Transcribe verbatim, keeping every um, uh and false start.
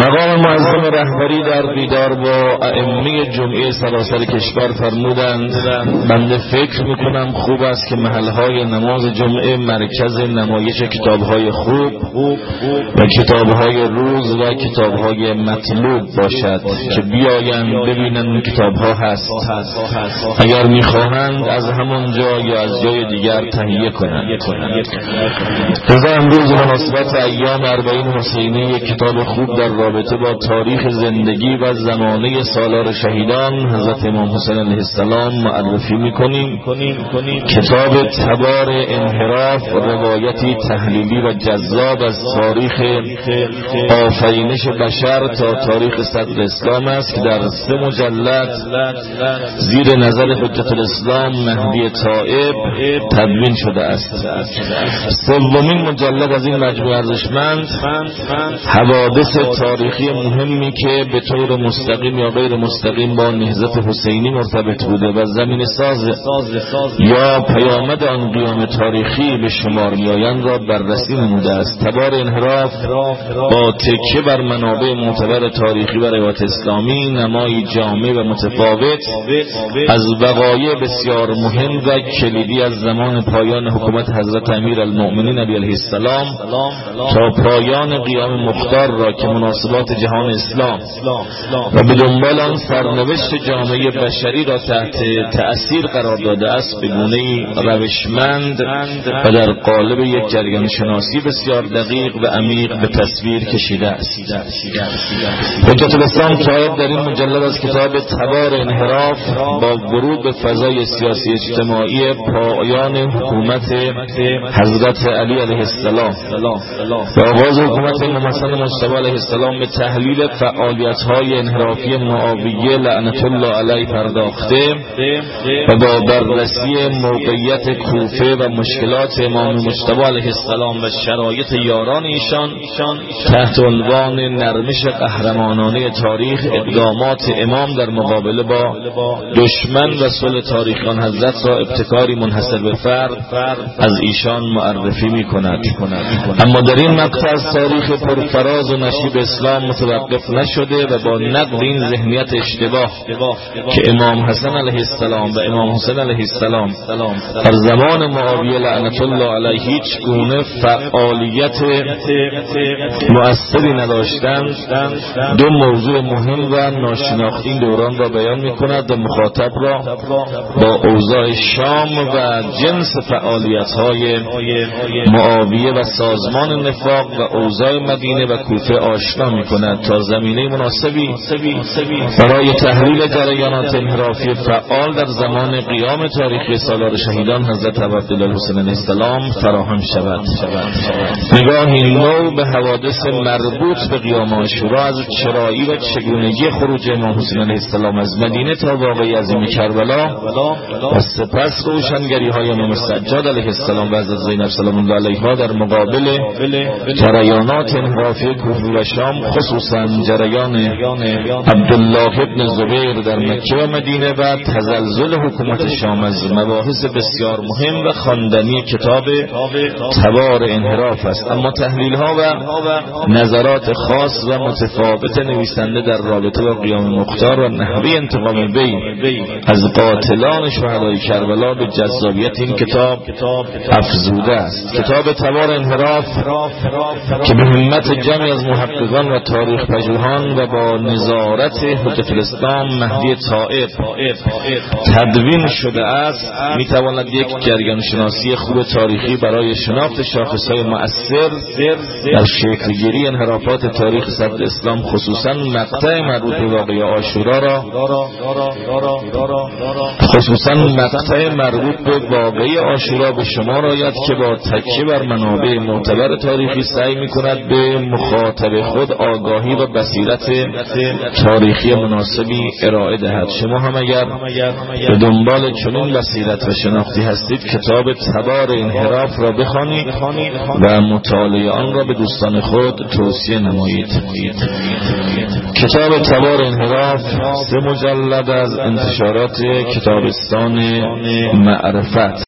مقام معظم رهبری در دیدار با ائمه جمعه سراسر کشور فرمودند بنده فکر میکنم خوب است که محلهای نماز جمعه مرکز نمایش کتابهای خوب و کتابهای روز و کتابهای مطلوب باشد که بیایند ببینند این کتابها هست، اگر میخواهند از همان جا یا از جای دیگر تهیه کنند. رضا امروز مناسبت ایام اربعین حسینی یک کتاب خوب در رابطه با تاریخ زندگی و زمانه سالار شهیدان حضرت امام حسین علیه السلام معرفی میکنیم. کتاب تبار انحراف، روایتی تحلیلی و جذاب از تاریخ آفرینش بشر تا تاریخ صدر اسلام است که در سه مجلد زیر نظر حجت الاسلام مهدی طائب تدوین شده است. سومین مجلد از این مجموعه ارزشمند حوادث تاریخی مهمی که به طور مستقیم یا غیر مستقیم با نهضت حسینی مرتبط بوده و زمین ساز یا پیامد آن قیام تاریخی به شمار میآیند را بررسی نموده است. تبار انحراف با تکیه بر منابع معتبر تاریخی و روایت اسلامی نمایی جامع و متفاوت از وقایع بسیار مهم و کلیدی از زمان پایان حکومت حضرت امیرالمؤمنین علیه السلام تا پایان قیام مختار را که مناسبات جهان اسلام و به دنبال آن سرنوشت جامعه بشری را تحت تأثیر قرار داده است به گونه‌ای روشمند و در قالب یک جریان شناسی بسیار دقیق و عمیق به تصویر کشیده است. حجت الاسلام طائب در این مجلد از کتاب تبار انحراف با ورود به فضای سیاسی اجتماعی پایان حکومت حضرت علی علیه السلام و آغاز حکومت امام حسن مجتبی علیه السلام به تحلیل فعالیت‌های انحرافی معاویه لعنت الله علیه پرداخته و با بررسی موقعیت کوفه و مشکلات امام مجتبی علیه السلام و شرایط یاران ایشان تحت عنوان نرمش قهرمانانه تاریخ اقدامات امام در مقابله با دشمن و صلح تاریخی آن حضرت را ابتکاری منحصر به فرد از ایشان معرفی می‌کند. اما در این مقطع از تاریخ پرفراز و نشیب اسلام متوقف نشده و با نقد این ذهنیت اشتباه که امام حسن علیه السلام و امام حسین علیه السلام در زمان معاویه لعنت الله علیه هیچ گونه فعالیت مؤثری نداشتند، دو موضوع مهم و ناشناخته این دوران را بیان می‌کند و مخاطب را با اوضاع شام و جنس فعالیت‌های معاویه و سازمان نفاق و اوضاع مدینه و کوفه آشنا می‌کند تا زمینه مناسبی برای تحلیل جریانات انحرافی فعال در زمان قیام تاریخی سالار شهیدان حضرت عبدالله الحسین علیه السلام فراهم شود. نگاهی نو به حوادث مربوط به قیام عاشورا از چرایی و چگونگی خروج امام حسین علیه السلام از مدینه تا واقعه عظیم کربلا و سپس روشنگری‌های امام سجاد علیه السلام و حضرت زینب سلام الله علیها در مقابل جریانات انحرافی کوفه و شام، خصوصا جریان عبدالله ابن زبیر در مکه و مدینه و تزلزل حکومت شام از مباحث بسیار مهم و خواندنی کتاب تبار انحراف است. اما تحلیل ها و نظرات خاص و متفاوت نویسنده در رابطه با قیام مختار و نحوه انتقام وی از قاتلان شهدای کربلا به جذابیت این کتاب افزوده است. کتاب تبار انحراف که به همت جمعی از محققان و تاریخ پژوهان و با نظارت حجت الاسلام مهدی طائب تدوین شده است، میتواند یک جریان شناسی خوب تاریخی برای شناخت شاخصهای مؤثر در شکلگیری انحرافات تاریخ صدر اسلام، خصوصا مقطع مربوط به واقعه عاشورا را خصوصا مقطع مربوط به واقعه عاشورا به شمار آید که با تکیه بر منابع معتبر تاریخی سعی میکند به مخاطب خود آگاهی و بصیرت تاریخی مناسبی ارائه دهد. شما هم اگر به دنبال چنین بصیرت و شناختی هستید کتاب تبار انحراف را بخوانید و مطالعه آن را به دوستان خود توصیه نمایید. کتاب تبار انحراف سه مجلد از انتشارات کتابستان معرفت.